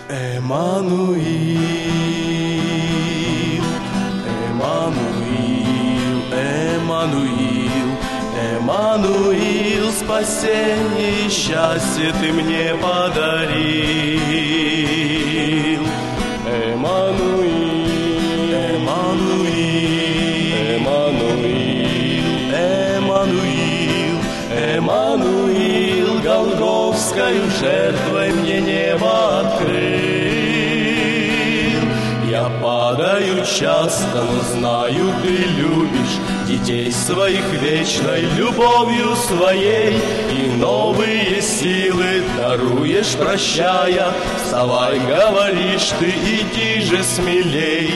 Эммануил, Эммануил, Эммануил, Эммануил, спасение и счастье ты мне подарил. Эммануил, Эммануил, Эммануил, Эммануил, Эммануил, Голгофскою жертвой мне небо открыл. Я падаю часто, но знаю, ты любишь детей своих вечной любовью своей, и новые силы даруешь, прощая. Вставай, говоришь ты, иди же смелей.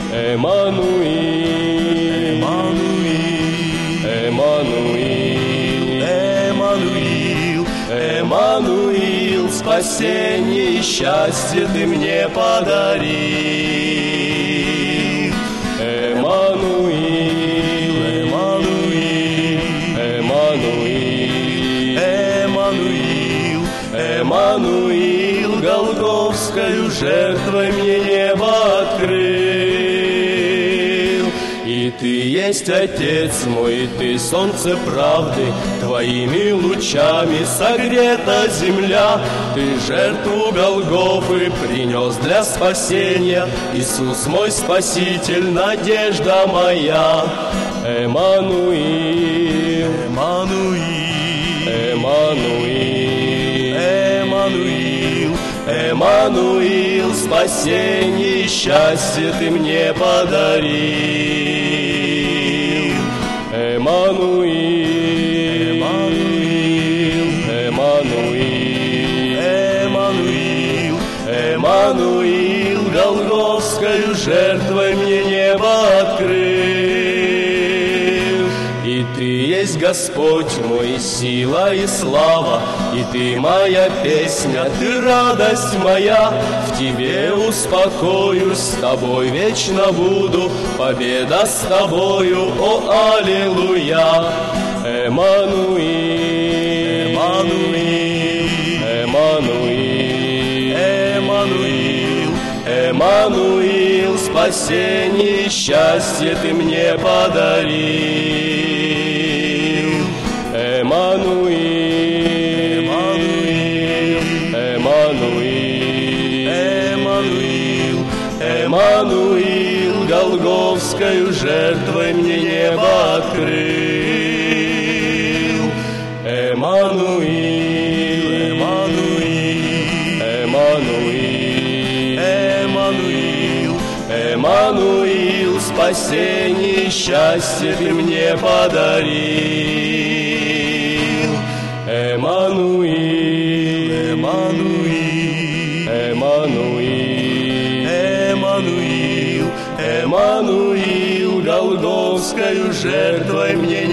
Эммануил, Эммануил, Эммануил, Эммануил, Эммануил, спасение и счастье ты мне подарил. Эммануил, Эммануил, Эммануил, Эммануил, Эммануил, Голгофскою жертвой мне небо открыл. И ты есть Отец мой, и ты солнце правды, твоими лучами согрета земля. Ты жертву Голгофы принес для спасения, Иисус мой Спаситель, надежда моя. Эммануил, Эммануил, Эммануил, Эммануил, Эммануил, спасение и счастье ты мне подарил. Эммануил, Эммануил, Эммануил, Эммануил, Голгофскою жертвой мне небо открыл. И ты есть Господь мой, сила и слава, и ты моя песня, ты радость моя. В тебе успокоюсь, с тобой вечно буду, победа с тобою, о аллилуйя. Эммануил, Эммануил, Эммануил, Эммануил, Эммануил, спасение и счастье ты мне подарил. Эммануил, Эммануил, Эммануил, Эммануил, Голгофскою жертвой мне небо открыл. Эммануил, Эммануил, Эммануил, Эммануил, Эммануил, спасение и счастье ты мне подарил. Эммануил, Эммануил, Эммануил, Эммануил, Эммануил, Голгофскою жертвой мне